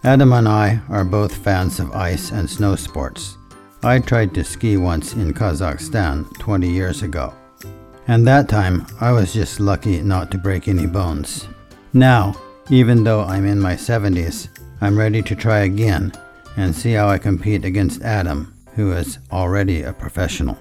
Adam and I are both fans of ice and snow sports. I tried to ski once in Kazakhstan 20 years ago, and that time I was just lucky not to break any bones. Now, even though I'm in my 70s, I'm ready to try again and see how I compete against Adam, who is already a professional.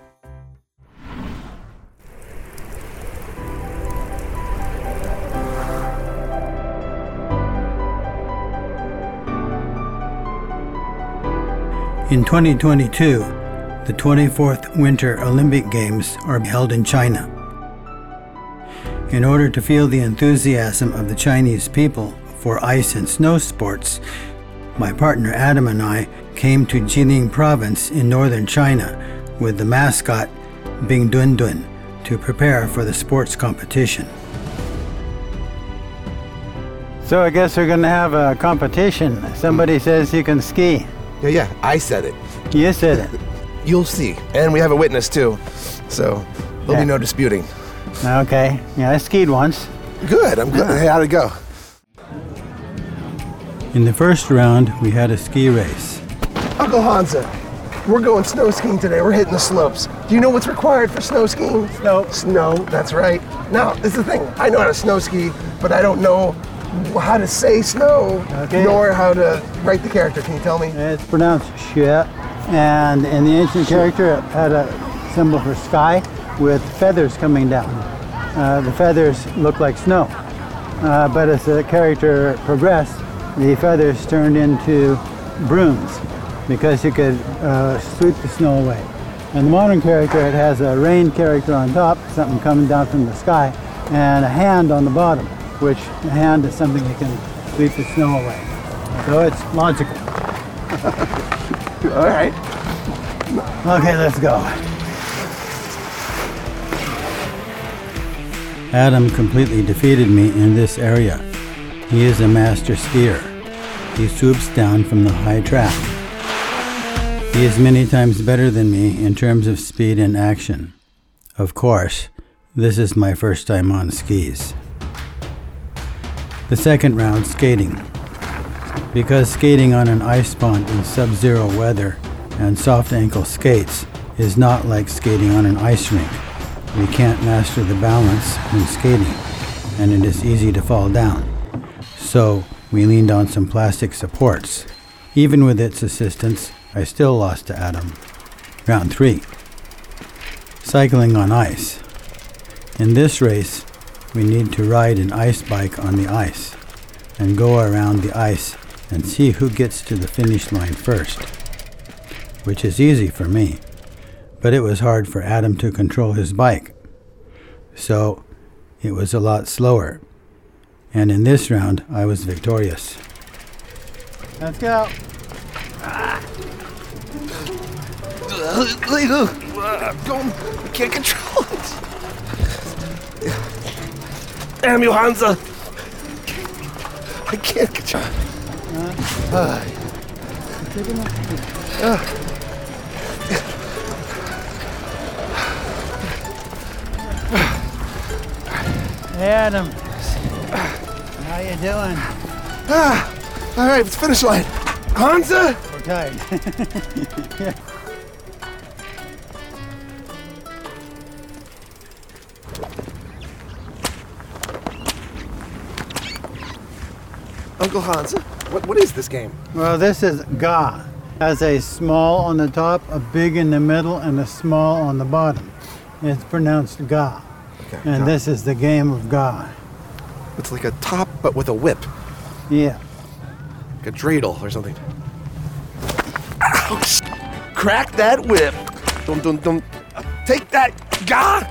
In 2022, the 24th Winter Olympic Games are held in China. In order to feel the enthusiasm of the Chinese people for ice and snow sports, my partner Adam and I came to Jilin province in northern China with the mascot Bing Dun Dun to prepare for the sports competition. So I guess we're going to have a competition. Somebody says you can ski. Yeah, I said it. You said it. You'll see. And we have a witness too, so there'll be no disputing. Okay. Yeah, I skied once. Good, I'm good. Hey, how'd it go? In the first round, we had a ski race. Uncle Hansa, we're going snow skiing today. We're hitting the slopes. Do you know what's required for snow skiing? Snow, that's right. Now, this is the thing. I know how to snow ski, but I don't know how to say snow, nor how to write the character. Can you tell me? It's pronounced xue, and in the ancient character, it had a symbol for sky with feathers coming down. The feathers look like snow, but as the character progressed, the feathers turned into brooms because you could sweep the snow away. In the modern character, it has a rain character on top, something coming down from the sky, and a hand on the bottom, which the hand is something that can sweep the snow away. So it's logical. All right. Okay, let's go. Adam completely defeated me in this area. He is a master skier. He swoops down from the high track. He is many times better than me in terms of speed and action. Of course, this is my first time on skis. The second round, skating. Because skating on an ice pond in sub-zero weather and soft ankle skates is not like skating on an ice rink. We can't master the balance when skating, and it is easy to fall down. So we leaned on some plastic supports. Even with its assistance, I still lost to Adam. Round 3. Cycling on ice. In this race, we need to ride an ice bike on the ice and go around the ice and see who gets to the finish line first, which is easy for me, but it was hard for Adam to control his bike, so it was a lot slower, and in this round I was victorious. Let's go. I can't control it. Damn you, Hansa! I can't control it. Hey Adam, how you doing? All right, it's finish line. Hansa? We're tired. Yeah. Uncle Hansa, what is this game? Well, this is Ga. Has a small on the top, a big in the middle, and a small on the bottom. It's pronounced Ga. Okay, and Ga. This is the game of Ga. It's like a top, but with a whip. Yeah. Like a dreidel or something. Ouch! Crack that whip. Dum dum dum. Take that, Ga!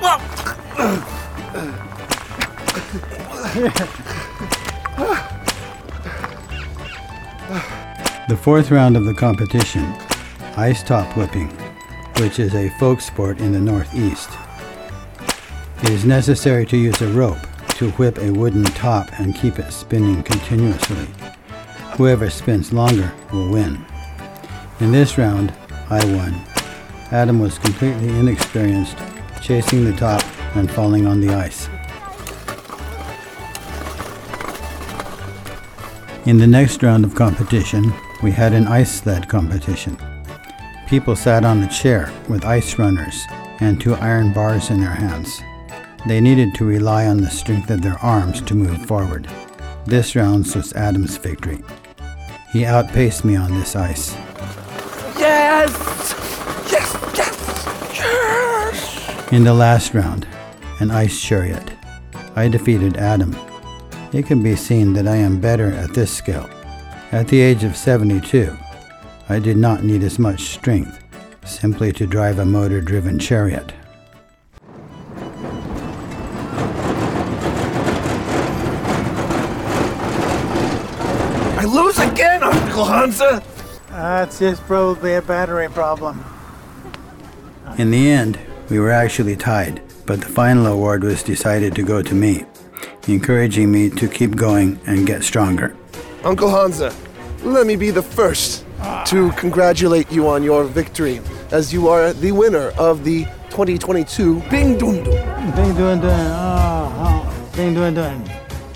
The fourth round of the competition, ice top whipping, which is a folk sport in the Northeast. It is necessary to use a rope to whip a wooden top and keep it spinning continuously. Whoever spins longer will win. In this round, I won. Adam was completely inexperienced, chasing the top and falling on the ice. In the next round of competition, we had an ice sled competition. People sat on a chair with ice runners and 2 iron bars in their hands. They needed to rely on the strength of their arms to move forward. This round was Adam's victory. He outpaced me on this ice. Yes! Yes! Yes! Yes! In the last round, an ice chariot, I defeated Adam. It can be seen that I am better at this skill. At the age of 72, I did not need as much strength simply to drive a motor-driven chariot. I lose again, Uncle Hansa! It's just probably a battery problem. In the end, we were actually tied, but the final award was decided to go to me, encouraging me to keep going and get stronger. Uncle Hansa, let me be the first to congratulate you on your victory, as you are the winner of the 2022 Bing Dun Dun. Bing Dun Dun. Bing Dun Dun.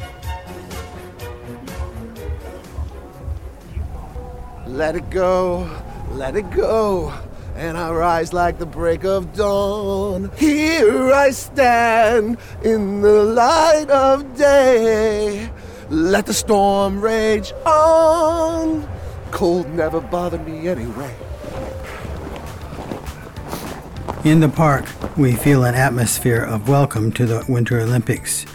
Let it go, and I rise like the break of dawn. Here I stand in the light of day. Let the storm rage on. Cold never bothered me anyway. In the park, we feel an atmosphere of welcome to the Winter Olympics.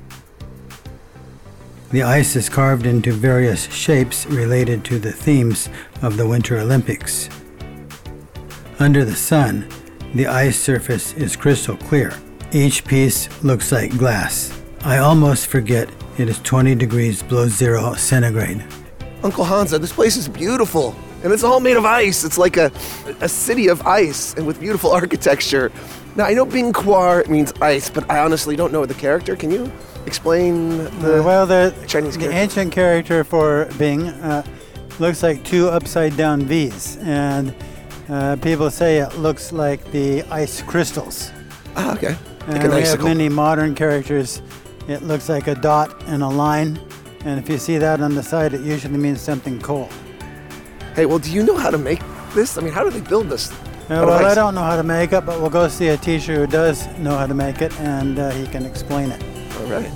The ice is carved into various shapes related to the themes of the Winter Olympics. Under the sun, the ice surface is crystal clear. Each piece looks like glass. I almost forget it is 20 degrees below 0 centigrade. Uncle Hansa, this place is beautiful, and it's all made of ice. It's like a city of ice, and with beautiful architecture. Now, I know Bing Kwar means ice, but I honestly don't know the character. Can you explain the Chinese character? The ancient character for Bing looks like 2 upside-down V's, and people say it looks like the ice crystals. Ah, okay. Like And an we have icicle. many modern characters. It looks like a dot and a line, and if you see that on the side, it usually means something cold. Hey, well, do you know how to make this? I mean, how do they build this? Well, I don't know how to make it, but we'll go see a teacher who does know how to make it, and he can explain it. All right.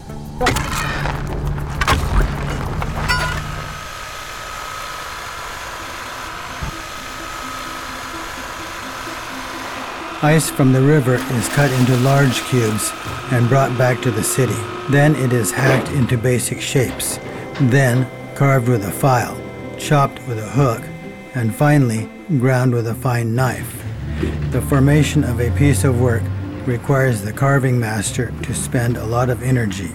Ice from the river is cut into large cubes and brought back to the city. Then it is hacked into basic shapes, then carved with a file, chopped with a hook, and finally ground with a fine knife. The formation of a piece of work requires the carving master to spend a lot of energy.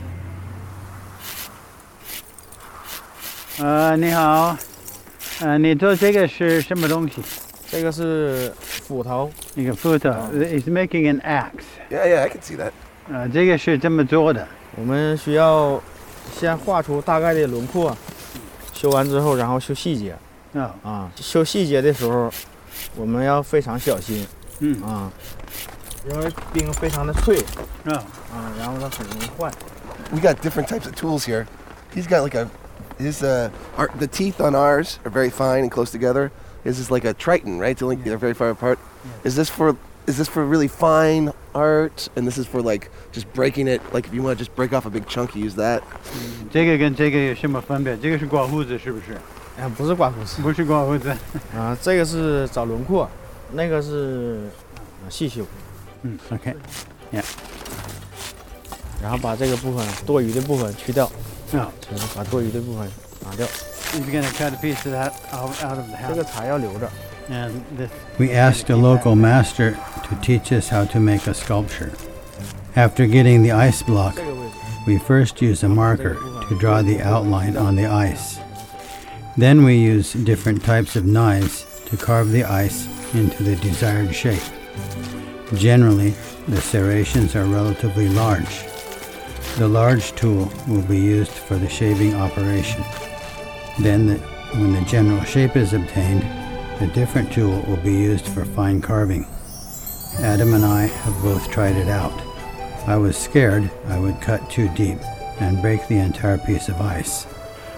你好，你做这个是什么东西？ 这个是斧头， 一个斧头 is making an axe. Yeah, I can see that. 这个是这么做的。 我们需要先画出大概的轮廓，修完之后，然后修细节。修细节的时候，我们要非常小心。因为冰非常的脆。然后它很容易坏。 We got different types of tools here. He's got like the teeth on ours are very fine and close together. His is like a Triton, right? They're very far apart. Yeah. Is this for really fine art? And this is for like just breaking it. Like if you want to just break off a big chunk, you use that. 这个跟这个有什么分别？这个是刮胡子，是不是？ 不是刮胡子。 不是刮胡子。 这个是找轮廓，那个是细修。 OK， yeah。 然后把这个部分多余的部分去掉。就是把多余的部分拿掉。 You're gonna cut a piece of that out of the house. 这个柴要留着。 We asked a local master to teach us how to make a sculpture. After getting the ice block, we first use a marker to draw the outline on the ice. Then we use different types of knives to carve the ice into the desired shape. Generally, the serrations are relatively large. The large tool will be used for the shaving operation. Then, when the general shape is obtained, a different tool will be used for fine carving. Adam and I have both tried it out. I was scared I would cut too deep and break the entire piece of ice.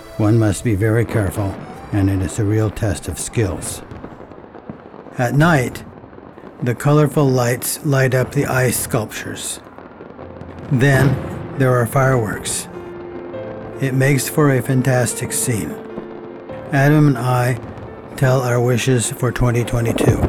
One must be very careful, and it is a real test of skills. At night, the colorful lights light up the ice sculptures. Then there are fireworks. It makes for a fantastic scene. Adam and I tell our wishes for 2022.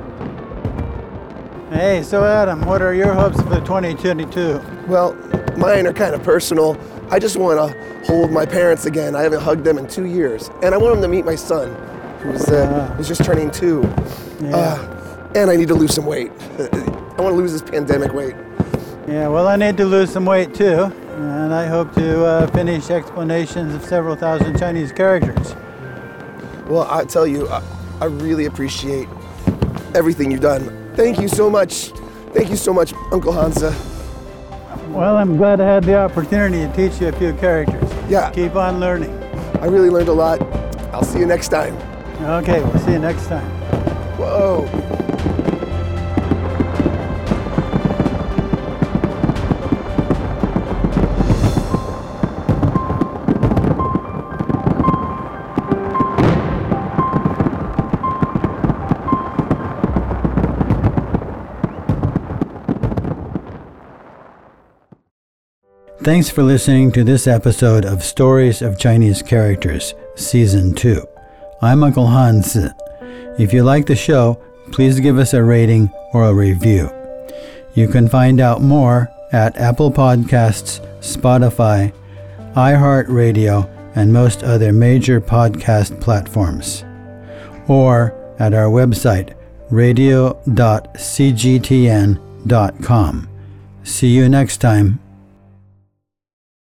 Hey, so Adam, what are your hopes for 2022? Well, mine are kind of personal. I just want to hold my parents again. I haven't hugged them in 2 years. And I want them to meet my son, who's just turning 2. And I need to lose some weight. I want to lose this pandemic weight. Yeah, well, I need to lose some weight too. And I hope to finish explanations of several thousand Chinese characters. Well, I tell you, I really appreciate everything you've done. Thank you so much. Thank you so much, Uncle Hansa. Well, I'm glad I had the opportunity to teach you a few characters. Yeah. Keep on learning. I really learned a lot. I'll see you next time. Okay, we'll see you next time. Whoa. Thanks for listening to this episode of Stories of Chinese Characters, Season 2. I'm Uncle Hans. If you like the show, please give us a rating or a review. You can find out more at Apple Podcasts, Spotify, iHeartRadio, and most other major podcast platforms. Or at our website, radio.cgtn.com. See you next time.